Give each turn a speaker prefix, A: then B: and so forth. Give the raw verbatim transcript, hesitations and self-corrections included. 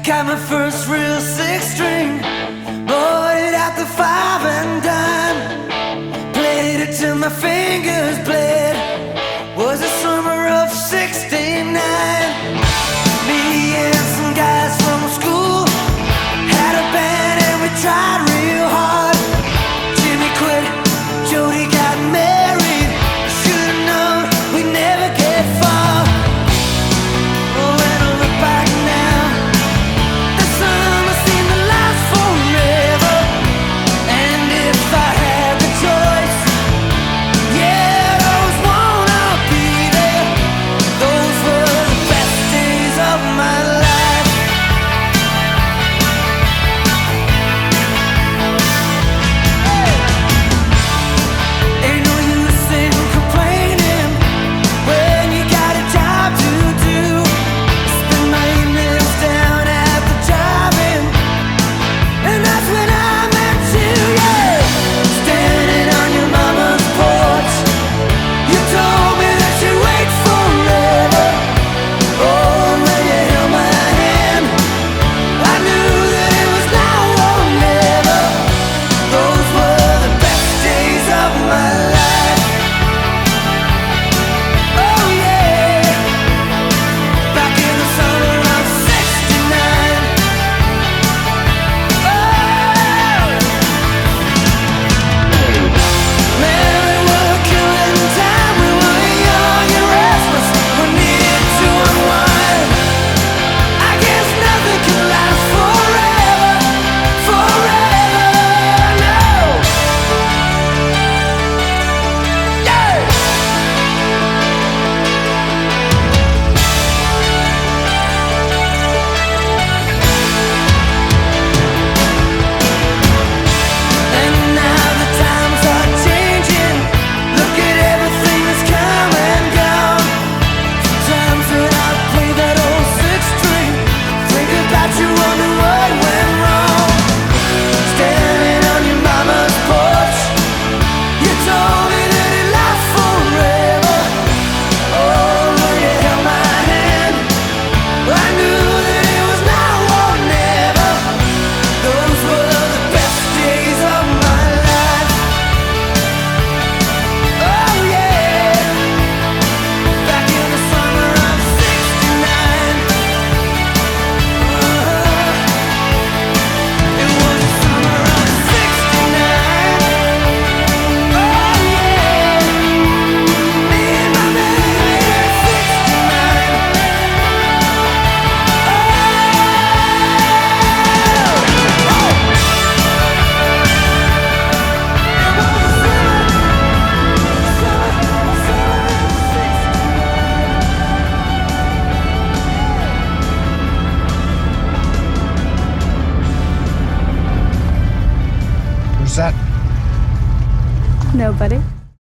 A: Got my first real six string, bought it at the five and dime. Played it till my fingers bled. Was the summer of sixty-nine. Me and some guys from school had a band and we tried real hard. Jimmy quit, Jody got married. Should've known we'd never get far. Oh, when I look back now, the summer seemed to last forever. And if I had the choice, yeah, I always wanna be there. Those were the best days of my life. Ain't no use in complaining when you got a job to do. Spend my evenings down at the drive-in, and that's when I met you, yeah. Standing on your mama's porch, you told me that you'd wait forever. Oh, when you held my hand, I knew that it was now or never. Those were the best days of my life. Oh yeah, back in the summer of sixty-nine. Oh, man, we were killing time. We were young and restless. We needed to unwind. I guess nothing can last forever, forever, no. Yeah. And now the times are changing. Look at everything that's come and gone. Sometimes when I play that old six string, think about you, wonder what went wrong. Standing on your mama's porch, you told me that it lasts forever. Oh, when you held my hand, I knew that it was now or never. Those were the best days of my life. Oh yeah, back in the summer of sixty-nine. It was the summer of sixty-nine. Oh yeah, me and my baby at sixty-nine.
B: Who's that?
C: Nobody.